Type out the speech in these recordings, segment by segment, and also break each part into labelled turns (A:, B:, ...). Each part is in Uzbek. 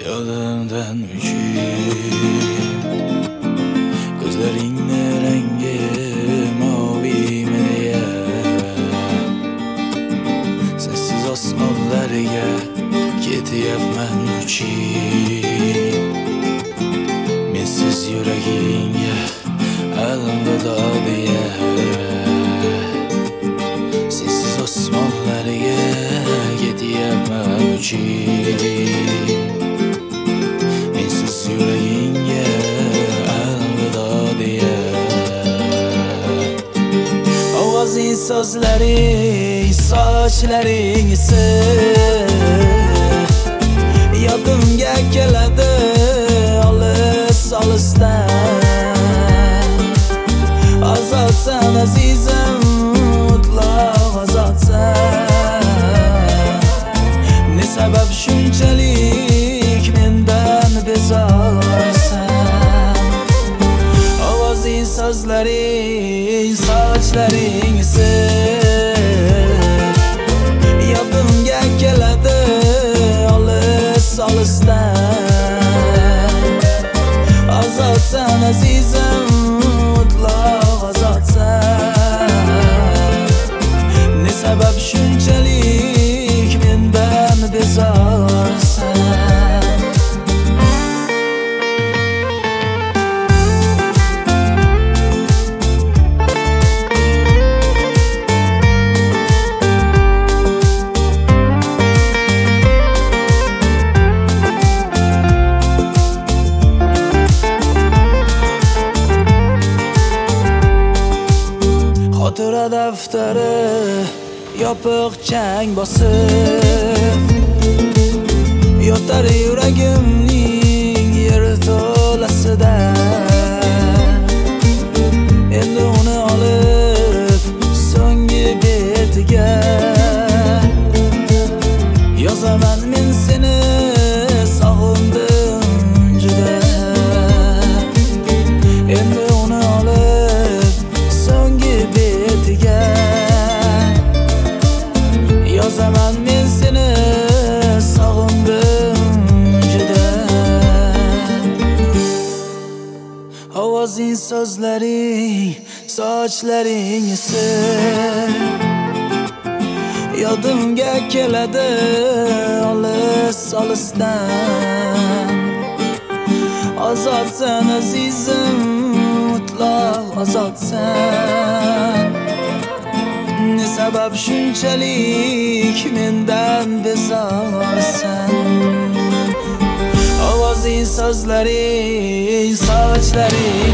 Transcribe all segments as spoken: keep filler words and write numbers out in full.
A: yodimdan uchib ko'zlaringni rangi moviymi deya sensiz osmonlarga ketyapman uchib mensiz yuragingga alvido deya sensiz osmonlarga ketyapman uchib mensiz yuragingga alvido deya ovozing so'zlaring sochlaring yodimga keladi olis olisdan ozodsan azizim mutlaq ozodsan ne sabab shunchalik mendan bezorsan ovozing so'zlaring sochlaring yodimga keladi olis olisdan ozodsan azizim mutlaq ozodsan ne sabab shunchalik mendan bezorsan xotira daftari yopiq chang bosib yotar yuragimning yerto'lasida endi uni olib so'nggi betiga yozaman men seni sog'indim juda endi uni olib so'nggi betiga yozaman men seni sog'indim juda ovozing so'zlaring sochlaring yodimga keladi olis olisdan ozodsan azizim mutlaq ozodsan ne sabab shunchalik mendan bezorsan ovozing so'zlaring sochlaring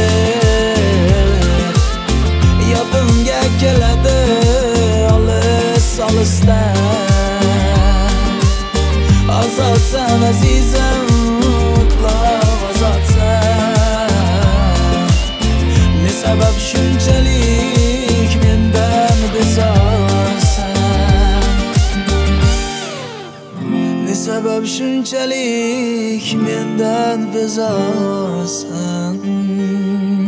A: yodimga keladi olis olisdan ozodsan azizim mutlaq ozodsan ne sabab shunchalik mendan bezorsan ne sabab shunchalik mendan bezorsan